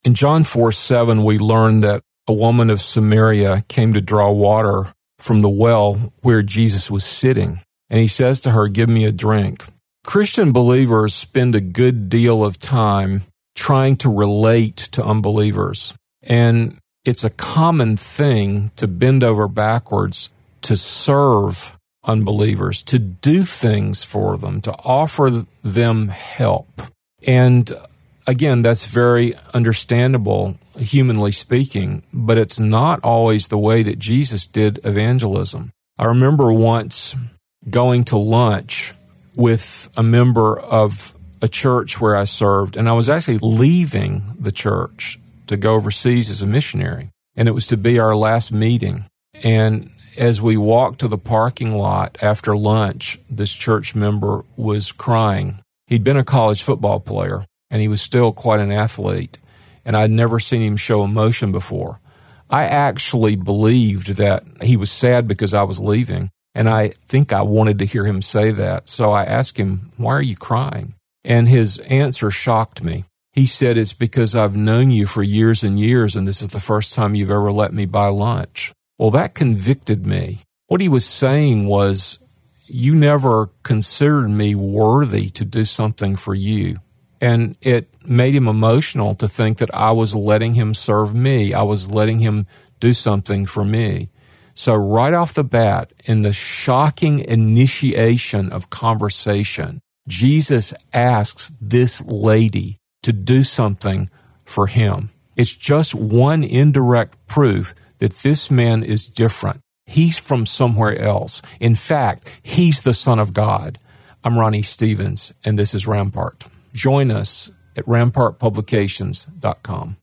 In John 4:7, we learn that a woman of Samaria came to draw water from the well where Jesus was sitting. And he says to her, "Give me a drink." Christian believers spend a good deal of time trying to relate to unbelievers. And it's a common thing to bend over backwards to serve unbelievers, to do things for them, to offer them help. And again, that's very understandable, humanly speaking, but it's not always the way that Jesus did evangelism. I remember once going to lunch with a member of a church where I served, and I was actually leaving the church to go overseas as a missionary, and it was to be our last meeting. And as we walked to the parking lot after lunch, this church member was crying. He'd been a college football player, and he was still quite an athlete, and I'd never seen him show emotion before. I actually believed that he was sad because I was leaving, and I think I wanted to hear him say that. So I asked him, "Why are you crying?" And his answer shocked me. He said, "It's because I've known you for years and years, and this is the first time you've ever let me buy lunch." Well, that convicted me. What he was saying was, you never considered me worthy to do something for you. And it made him emotional to think that I was letting him serve me. I was letting him do something for me. So right off the bat, in the shocking initiation of conversation, Jesus asks this lady to do something for him. It's just one indirect proof that this man is different. He's from somewhere else. In fact, he's the Son of God. I'm Ronnie Stevens, and this is Rampart. Join us at rampartpublications.com.